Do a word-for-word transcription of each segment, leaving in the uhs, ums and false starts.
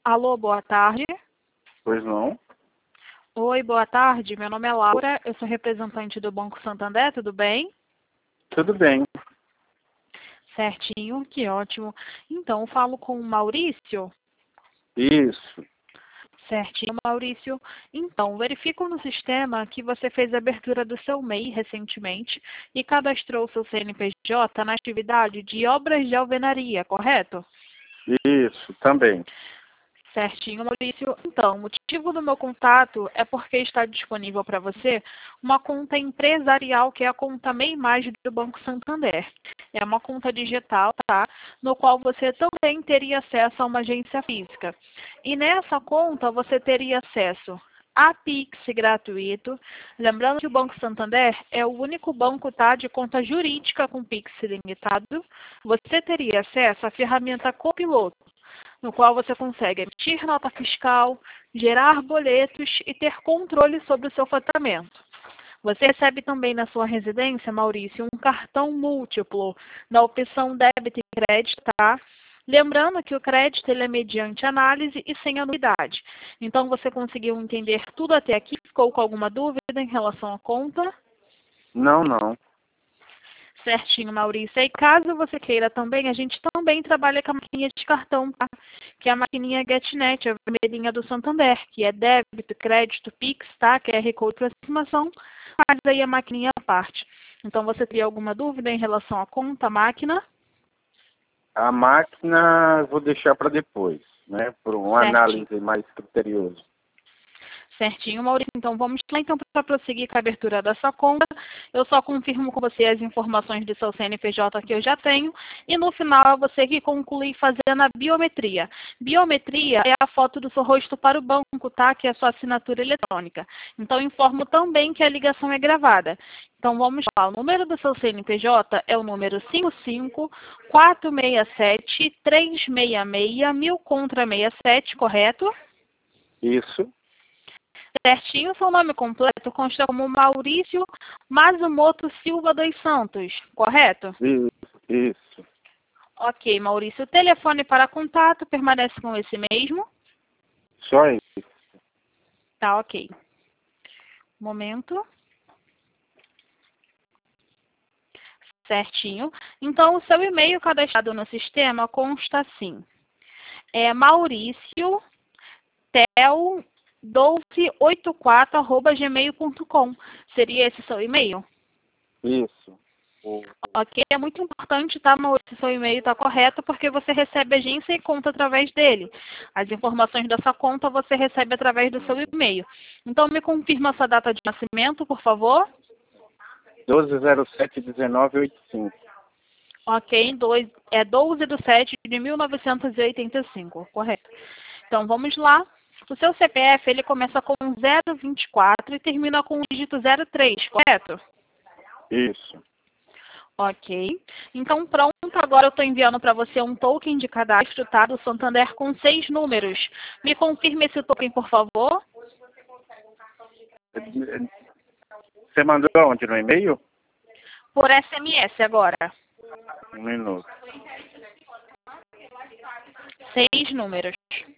Alô, boa tarde. Pois não? Oi, boa tarde. Meu nome é Laura, eu sou representante do Banco Santander, tudo bem? Tudo bem. Certinho, que ótimo. Então, eu falo com o Maurício? Isso. Certinho, Maurício. Então, verifico no sistema que você fez a abertura do seu M E I recentemente e cadastrou seu C N P J na atividade de obras de alvenaria, correto? Isso, também. Certinho, Maurício. Então, o motivo do meu contato é porque está disponível para você uma conta empresarial, que é a conta M E I Mais do Banco Santander. É uma conta digital, tá? No qual você também teria acesso a uma agência física. E nessa conta você teria acesso a Pix gratuito. Lembrando que o Banco Santander é o único banco, tá, de conta jurídica com Pix limitado. Você teria acesso à ferramenta Copiloto, no qual você consegue emitir nota fiscal, gerar boletos e ter controle sobre o seu faturamento. Você recebe também na sua residência, Maurício, um cartão múltiplo na opção débito e crédito, tá? Lembrando que o crédito ele é mediante análise e sem anuidade. Então, você conseguiu entender tudo até aqui? Ficou com alguma dúvida em relação à conta? Não, não. Certinho, Maurício. E caso você queira também, a gente também trabalha com a maquininha de cartão, tá? Que é a maquininha GetNet, a vermelhinha do Santander, que é débito, crédito, Pix, tá? Q R Code para aproximação, mas aí a maquininha à parte. Então, você teria alguma dúvida em relação à conta, máquina? A máquina vou deixar para depois, né? Por uma Certinho. análise mais criteriosa. Certinho, Maurício. Então, vamos lá então para prosseguir com a abertura dessa conta. Eu só confirmo com você as informações do seu C N P J que eu já tenho. E no final, é você que conclui fazendo a biometria. Biometria é a foto do seu rosto para o banco, tá? Que é a sua assinatura eletrônica. Então, informo também que a ligação é gravada. Então, vamos lá. O número do seu C N P J é o número cinco cinco quatro seis sete três seis seis mil contra sessenta e sete, correto? Isso. Certinho, seu nome completo consta como Maurício Mazumoto Silva dos Santos, correto? Isso. Isso. Ok, Maurício. O telefone para contato permanece com esse mesmo? Só isso. Tá, ok. Momento. Certinho. Então, o seu e-mail cadastrado no sistema consta assim. É Maurício Tel doze oitenta e quatro arroba gmail ponto com. Seria esse seu e-mail? Isso. O- Ok, é muito importante, tá, Maurício, se seu e-mail está correto, porque você recebe agência e conta através dele. As informações dessa conta você recebe através do seu e-mail. Então, me confirma a sua data de nascimento, por favor. doze zero sete dezenove oitenta e cinco. Ok, dois, é doze de setembro de mil novecentos e oitenta e cinco, correto. Então, vamos lá. O seu C P F, ele começa com zero vinte e quatro e termina com o dígito zero três, correto? Isso. Ok. Então, pronto. Agora eu estou enviando para você um token de cadastro, tá? Do Santander com seis números. Me confirme esse token, por favor. Você mandou onde? No e-mail? Por S M S agora. Um minuto. Seis números.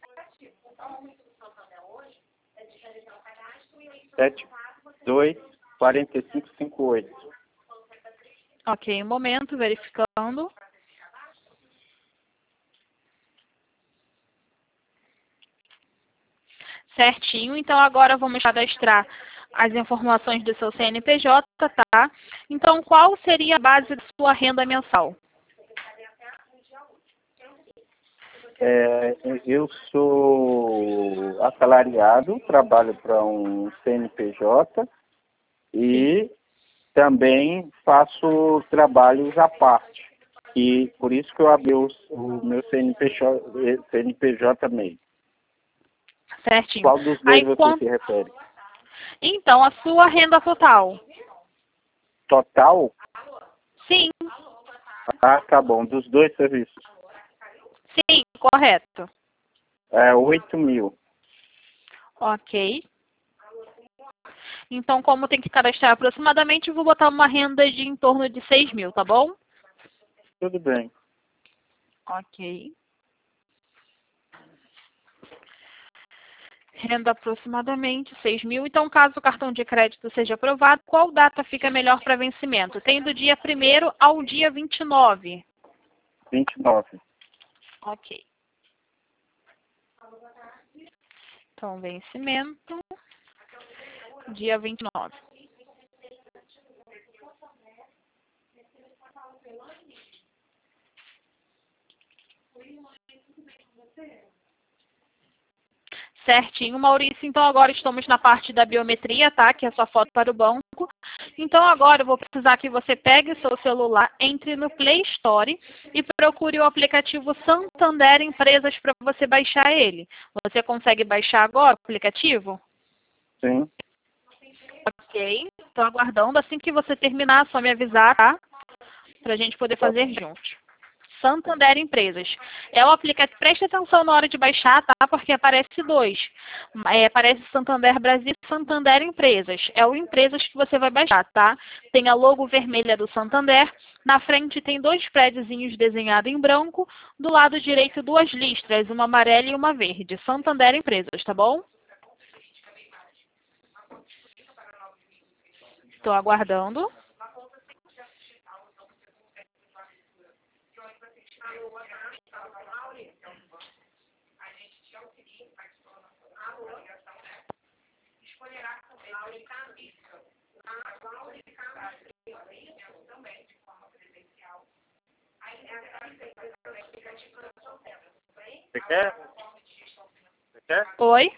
sete dois quatro cinco cinco oito. Ok, um momento, verificando. Certinho. Então, agora vamos cadastrar as informações do seu C N P J, tá? Então, qual seria a base da sua renda mensal? É, eu sou assalariado, trabalho para um C N P J e também faço trabalhos à parte. E por isso que eu abri o, o meu C N P J, C N P J M E I. Certinho. Qual dos dois Aí, você quant... se refere? Então, a sua renda total? Total? Sim. Ah, tá bom. Dos dois serviços. Sim, correto. É oito mil. Ok. Então, como tem que cadastrar aproximadamente, eu vou botar uma renda de em torno de seis mil, tá bom? Tudo bem. Ok. Renda aproximadamente seis mil. Então, caso o cartão de crédito seja aprovado, qual data fica melhor para vencimento? Tem do dia primeiro ao dia vinte e nove. vinte e nove. Ok. Então, vencimento, dia vinte e nove. Certinho, Maurício. Então, agora estamos na parte da biometria, tá? Que é a sua foto para o banco. Então, agora eu vou precisar que você pegue o seu celular, entre no Play Store e procure o aplicativo Santander Empresas para você baixar ele. Você consegue baixar agora o aplicativo? Sim. Ok. Estou aguardando. Assim que você terminar, é só me avisar, tá? Para a gente poder fazer juntos. Santander Empresas. É o aplicativo, preste atenção na hora de baixar, tá? Porque aparece dois. É, aparece Santander Brasil e Santander Empresas. É o Empresas que você vai baixar, tá? Tem a logo vermelha do Santander. Na frente tem dois prédiozinhos desenhados em branco. Do lado direito, duas listras, uma amarela e uma verde. Santander Empresas, tá bom? Estou aguardando. Você quer? Você quer? Oi?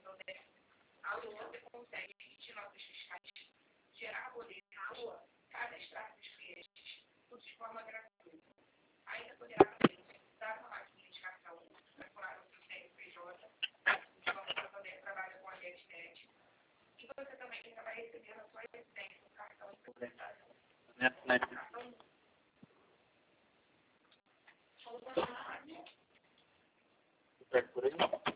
Por aí?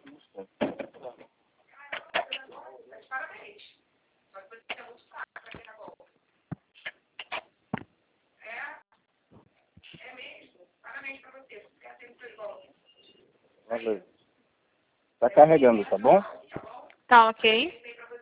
Valeu. Tá carregando, tá bom? Tá ok.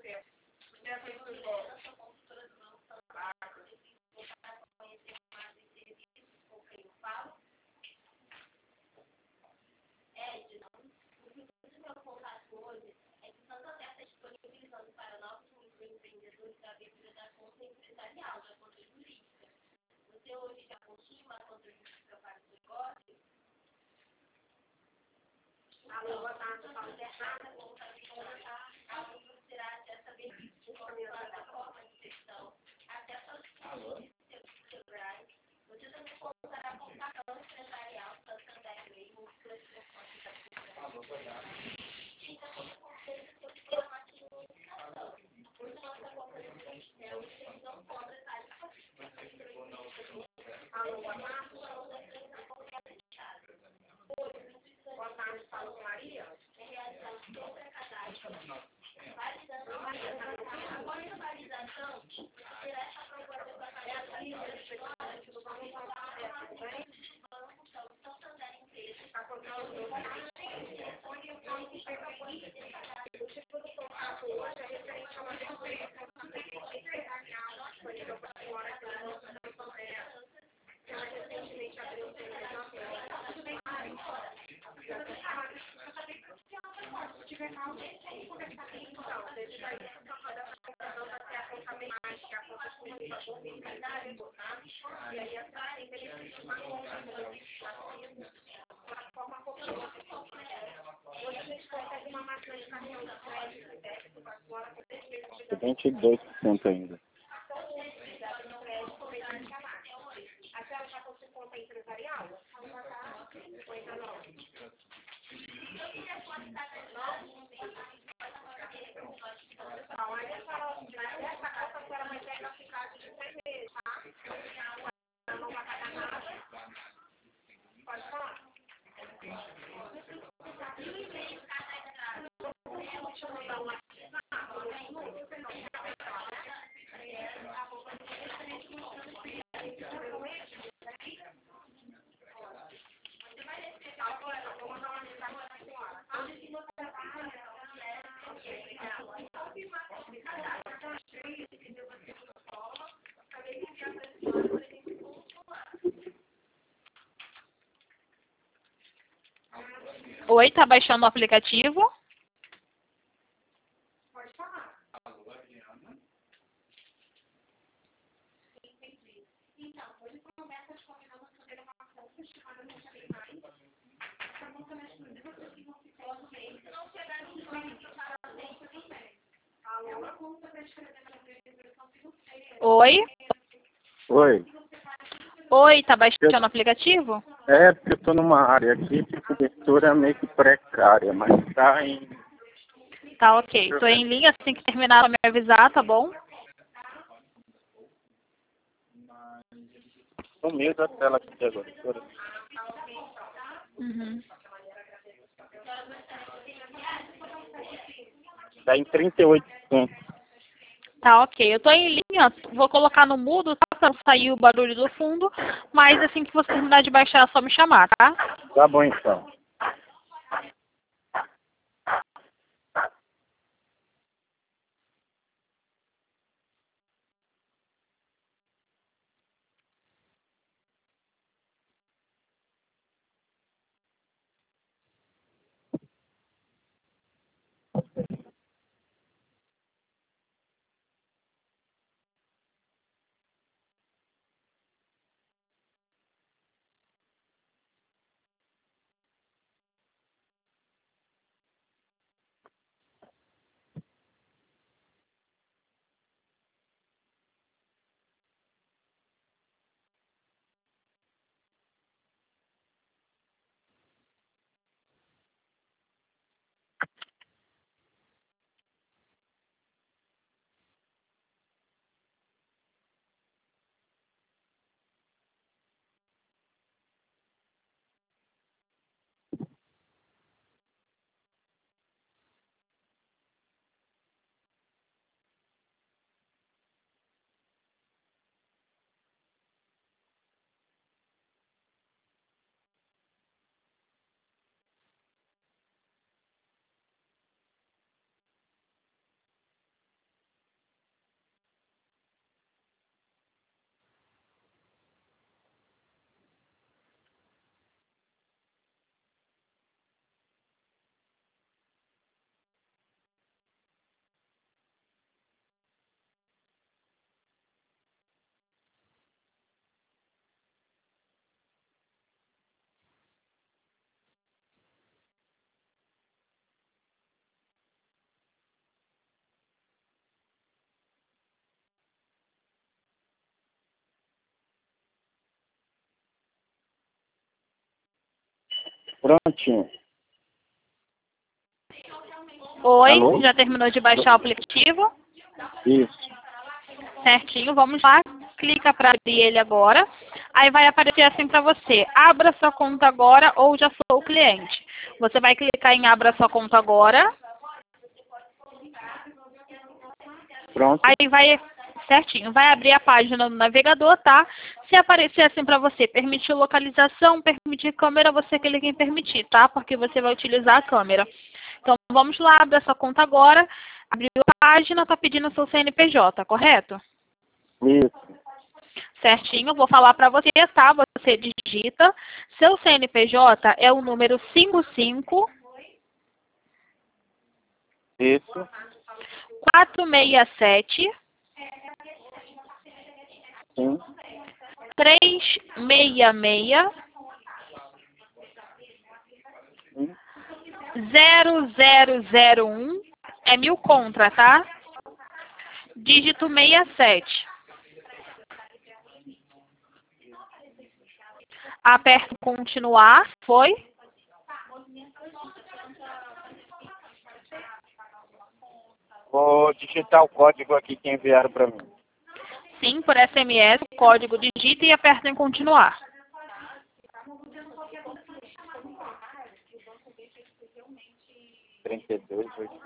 vinte e dois por cento ainda. Oi, tá baixando o aplicativo? Oi? Oi. Oi, tá baixando o aplicativo? É, porque eu estou numa área aqui de cobertura meio que precária, mas está em... Tá ok. Tô em linha, assim que terminar pra me avisar, tá bom? Sumiu da tela aqui agora. Uhum. Está em trinta e oito pontos. Tá ok. Eu tô em linha, vou colocar no mudo, tá? Pra não sair o barulho do fundo. Mas assim que você terminar de baixar, é só me chamar, tá? Tá bom, então. Prontinho. Oi, Alô? já terminou de baixar o aplicativo? Isso. Certinho, vamos lá. Clica para abrir ele agora. Aí vai aparecer assim para você. Abra sua conta agora ou já sou o cliente. Você vai clicar em abra sua conta agora. Pronto. Aí vai, certinho, vai abrir a página do navegador, tá? Se aparecer assim para você, permitir localização, permitir câmera, você clica em permitir, tá? Porque você vai utilizar a câmera. Então, vamos lá, abre essa conta agora. Abriu a página, tá pedindo seu C N P J, correto? Isso. Certinho, vou falar para você, tá? Você digita. Seu C N P J é o número cinco cinco Isso. quatro seis sete Sim. três seis seis Sim. zero zero zero um. É mil contra, tá? Dígito sessenta e sete. Aperto continuar. Foi? Vou digitar o código aqui que enviaram para mim. Sim, por S M S, o código digita e aperta em continuar. trinta e dois, oito.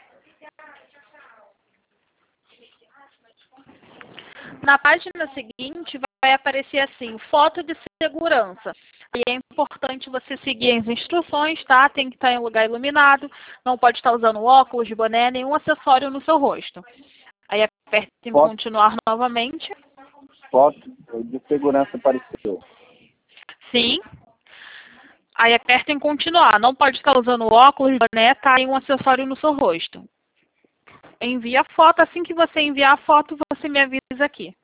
Na página seguinte vai aparecer assim, foto de segurança. E é importante você seguir as instruções, tá? Tem que estar em um lugar iluminado, não pode estar usando óculos, boné, nenhum acessório no seu rosto. Aí aperta em Foto. continuar novamente. Foto de segurança apareceu. Sim. Aí aperta em continuar. Não pode estar usando óculos, boné, tá? E um acessório no seu rosto. Envia a foto. Assim que você enviar a foto, você me avisa aqui.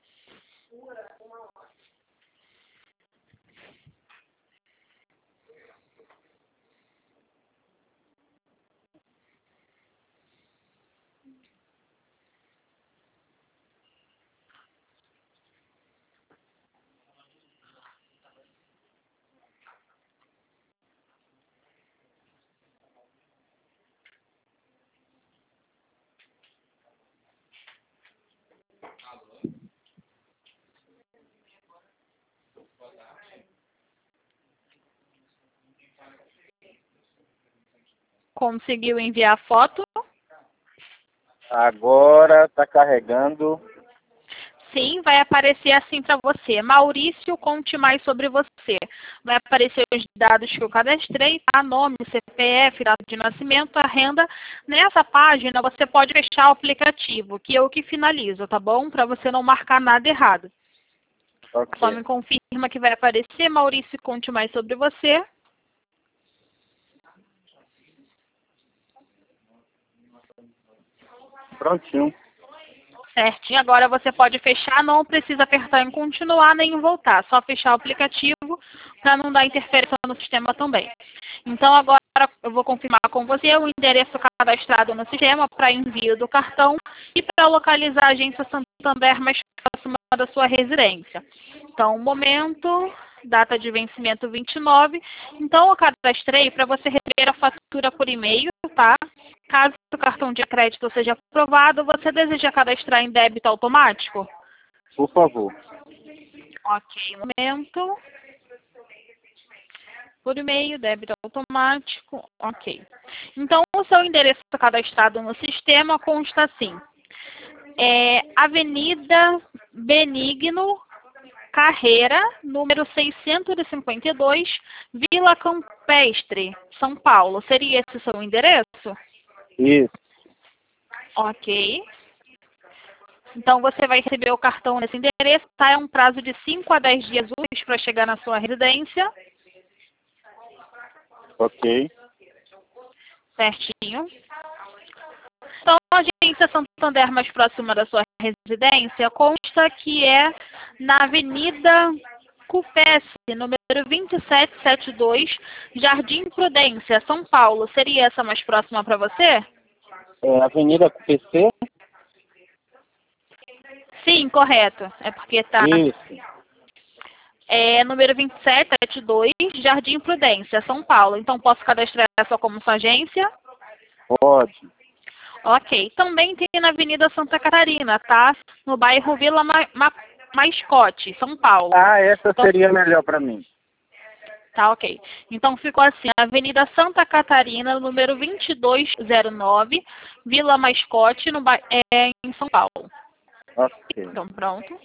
Conseguiu enviar a foto? Agora está carregando. Sim, vai aparecer assim para você. Maurício, conte mais sobre você. Vai aparecer os dados que eu cadastrei, tá? Nome, C P F, data de nascimento, a renda. Nessa página você pode fechar o aplicativo, que é o que finaliza, tá bom? Para você não marcar nada errado. Okay. Só me confirma que vai aparecer. Maurício, conte mais sobre você. Prontinho. Certinho. Agora você pode fechar, não precisa apertar em continuar nem em voltar. Só fechar o aplicativo para não dar interferência no sistema também. Então agora eu vou confirmar com você o endereço cadastrado no sistema para envio do cartão e para localizar a agência Santander mais próxima da sua residência. Então, momento, data de vencimento vinte e nove. Então eu cadastrei para você receber a fatura por e-mail, tá? Caso o cartão de crédito seja aprovado, você deseja cadastrar em débito automático? Por favor. Ok, um momento. Por e-mail, débito automático, ok. Então, o seu endereço cadastrado no sistema consta assim. É Avenida Benigno Carreira, número seiscentos e cinquenta e dois, Vila Campestre, São Paulo. Seria esse o seu endereço? Isso. Ok. Então, você vai receber o cartão nesse endereço, tá? É um prazo de cinco a dez dias úteis para chegar na sua residência. Ok. Certinho. Então, a agência Santander mais próxima da sua residência consta que é na Avenida Cupesse, número vinte e sete setenta e dois, Jardim Prudência, São Paulo. Seria essa mais próxima para você? É Avenida P C? Sim, correto. É porque tá... Isso. É número vinte e sete setenta e dois, Jardim Prudência, São Paulo. Então, posso cadastrar essa como sua agência? Pode. Ok. Também tem na Avenida Santa Catarina, tá? No bairro Vila Ma Ma Mascote, São Paulo. Ah, essa Então, seria melhor para mim. tá, ok. Então, ficou assim, Avenida Santa Catarina, número vinte e dois zero nove, Vila Mascote, no ba é, em São Paulo. Ok. Então, pronto.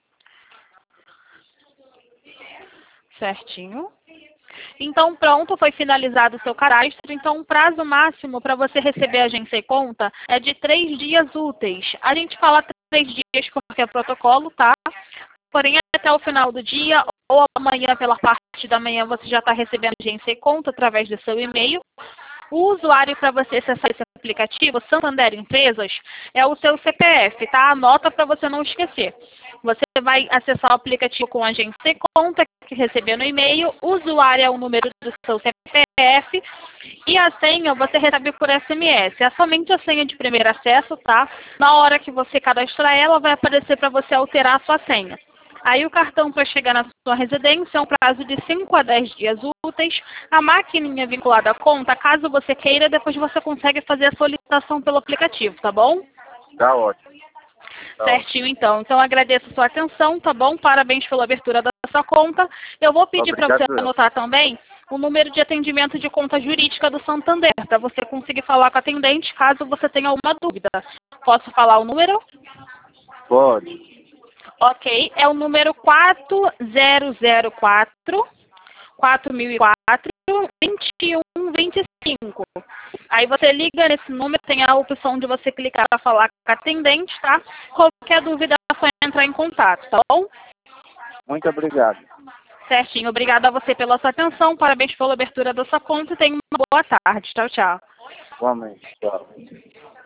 Certinho. Então, pronto, foi finalizado o seu cadastro. Então, o prazo máximo para você receber a agência e conta é de três dias úteis. A gente fala três dias porque é protocolo, tá? Porém, até o final do dia ou amanhã, pela parte da manhã, você já está recebendo a agência e conta através do seu e-mail. O usuário para você acessar esse aplicativo, Santander Empresas, é o seu C P F, tá? Anota para você não esquecer. Você vai acessar o aplicativo com a agência e conta que recebeu no e-mail, o usuário é o número do seu C P F e a senha você recebe por S M S. É somente a senha de primeiro acesso, tá? Na hora que você cadastrar ela, vai aparecer para você alterar a sua senha. Aí o cartão para chegar na sua residência é um prazo de cinco a dez dias úteis. A maquininha vinculada à conta, caso você queira, depois você consegue fazer a solicitação pelo aplicativo, tá bom? Tá ótimo. Tá Certinho, ótimo. então. Então, agradeço a sua atenção, tá bom? Parabéns pela abertura da sua conta. Eu vou pedir para você Obrigado, eu. anotar também o número de atendimento de conta jurídica do Santander, para você conseguir falar com a atendente caso você tenha alguma dúvida. Posso falar o número? Pode. Ok, é o número quatro zero zero quatro, quatro mil e quatro, vinte e um vinte e cinco. Aí você liga nesse número, tem a opção de você clicar para falar com a atendente, tá? Qualquer dúvida é só entrar em contato, tá bom? Muito obrigado. Certinho. Obrigada a você pela sua atenção. Parabéns pela abertura da sua conta e tenha uma boa tarde. Tchau, tchau. Igualmente, tchau.